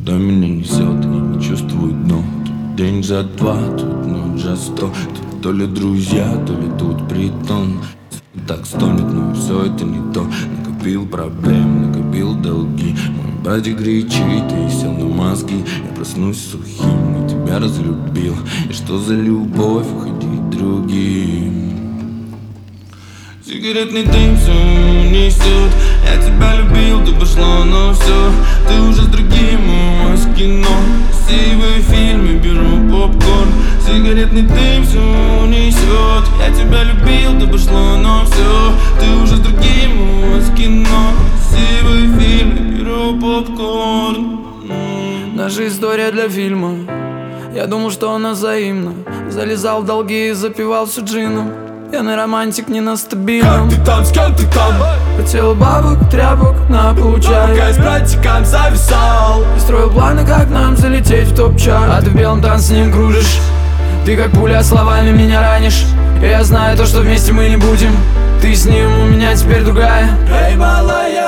Куда меня несет, я не чувствую дно. Тут день за два, тут ночь за 100. Тут то ли друзья, то ли тут притон. Так стонет, но все это не то. Накопил проблем, накопил долги. Мой братик кричит и сел на мозги. Я проснусь сухим, но тебя разлюбил. И что за любовь уходить другим? Сигаретный дым все несет. Я тебя любил, ты пошла на все. Ты уже с другим, у вас кино. Красивые фильмы, беру попкорн. Сигаретный дым все несет. Я тебя любил, ты пошла на все. Ты уже с другим, у вас кино. Красивые фильмы, беру попкорн. Наша история для фильма. Я думал, что она взаимна. Залезал в долги и запивал все джином. Пьяный романтик не на стабильном. Как ты там, с кем ты там? Хотел бабок, тряпок на получай. Пока с братиком зависал И строил планы, как нам залететь в топ-чарт. А ты в белом танце с ним кружишь. Ты как пуля словами меня ранишь. И я знаю то, что вместе мы не будем. Ты с ним, у меня теперь другая. Эй, малая,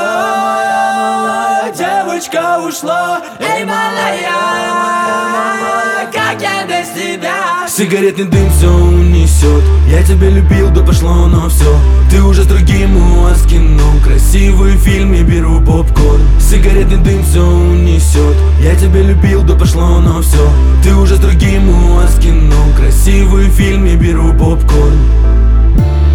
девочка ушла. Эй, малая, как я без тебя? Сигаретный дым все унесет. Я тебя любил, да пошло на все. Ты уже с другим, у вас кино. Красивые фильмы, беру попкорн. Сигаретный дым все унесет. Я тебя любил, да пошло на все. Ты уже с другим, у вас кино. Красивые фильмы, беру попкорн.